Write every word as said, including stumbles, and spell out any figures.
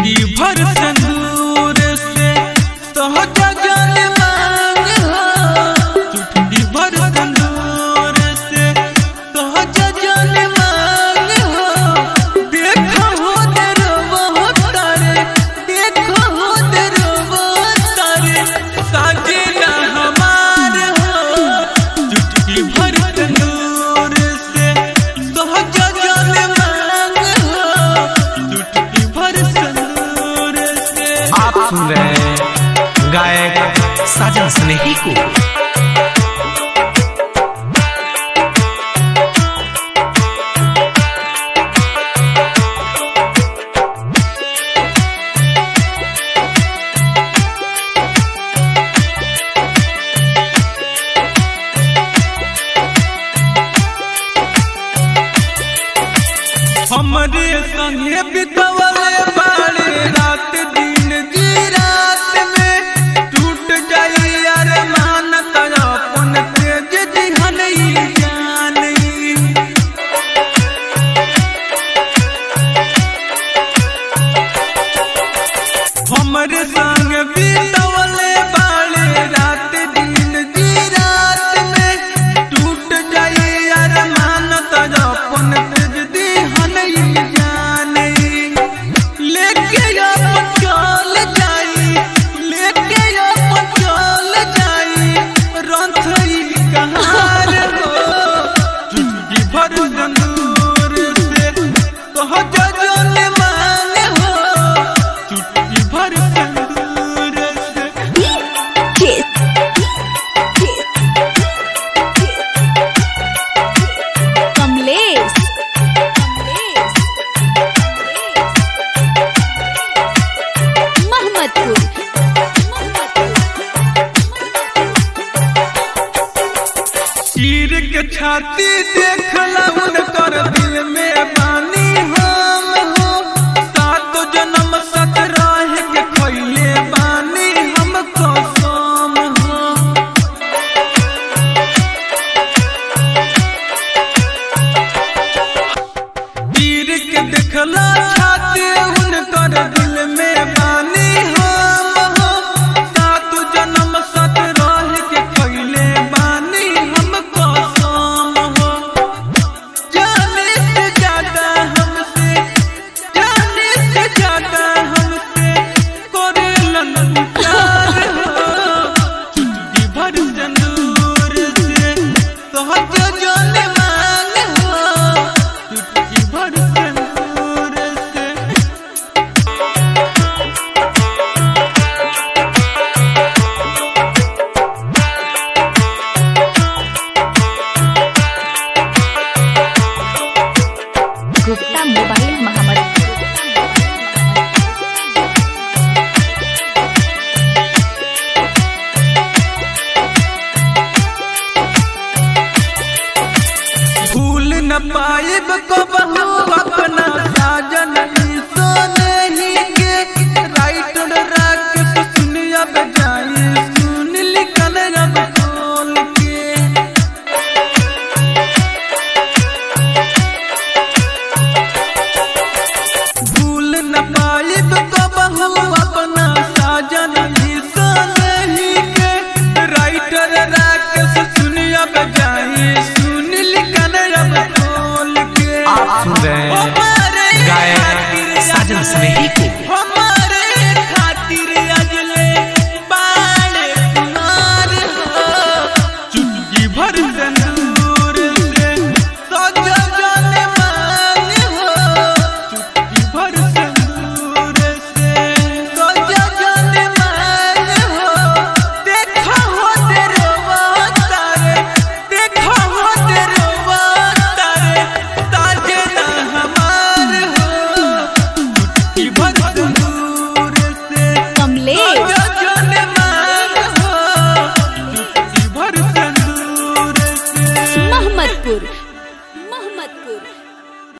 चुटकी भर सिंदूर से सहजा जान मांग हो, चुटकी भर सिंदूर से सहजा जान मांग हो। देखो हो तेरो वो तारे, देखो हो तेरो वो तारे, साजना हमार हो। चुटकी भर सिंदूर से सहजा जान मांग हो, चुटकी भर सिंदूर से। आप सुन रहे हैं गायक साजन स्नेही को। हमरे संगे बितवले बाड़े रात दिन जी रात में, टूट जाई अरमान अपन तेज दिहन जानी। हमरे संग बितवले बाड़े रात दिन जी रात में, टूट जाई अरमान अपन तेज दिहन जानी। लेके अपन चल जाई, लेके अपन चल जाई रंथई कहार हो। चुटकी भर सिंदूर से सहजा जान मांग हो, चुटकी भर सिंदूर से। कमलेश महमदपुर। चीर के छाती देखला उनकर दिल में बानी हम हो। सात जन्म सत राह के खइले बानी हम कसम हो। चीर के देखला छाती उनकर दिल में बानी हम हो। सात जन्म सत राह के खइले बानी हम कसम हो। जाने से ज्यादा हमसे, जाने से ज्यादा हमसे करेलन प्यार हो। चुटकी भर सिंदूर से सहजा जान मांग हो, चुटकी भर सिंदूर से। गुप्ता मोबाइल महमदपुर। भूल न पाइब कबहू अपना साजन सोनेही के। राइटर राकेश सुनिया बजाई सुन लिखल रब खोल के। भूल न पाइब कबहू अपना साजन सोनेही के। राइटर राकेश सुनिया बजाई सुन लिखल रब खोल के। आप सुन रहे हैं गायक साजन स्नेही को। हमारे खातिर अजले बाड़े कुमार हो। चुटकी भर सिंदूर से सहजा जान मांग हो, चुटकी भर सिंदूर से सहजा जान मांग हो। देखो हो तेरो वो तारे, देखो हो तेरो वो तारे, साजना हमार हो। चुटकी भर सिंदूर से कमलेश सहजा जान मांग हो, चुटकी भर सिंदूर से। महमदपुर।